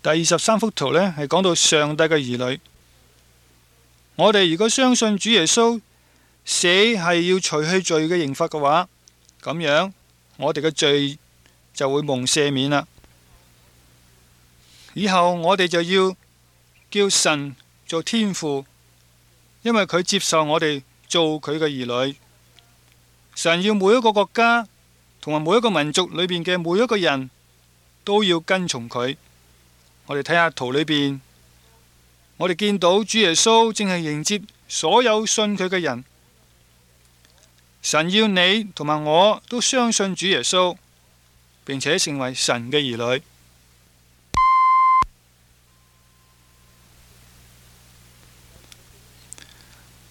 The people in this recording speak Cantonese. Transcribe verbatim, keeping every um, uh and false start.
第二十三幅圖呢，係講到上帝嘅兒女。我哋如果相信主耶穌死係要除去罪嘅刑罰嘅話，咁樣我哋嘅罪就會蒙赦免啦。以後我哋就要叫神做天父，因為佢接受我哋做佢嘅兒女。神要每一個國家同埋每一個民族裏邊嘅每一個人都要跟從佢。我哋睇下圖裏邊，我哋見到主耶穌正係迎接所有信佢嘅人。神要你同埋我都相信主耶穌，並且成為神嘅兒女。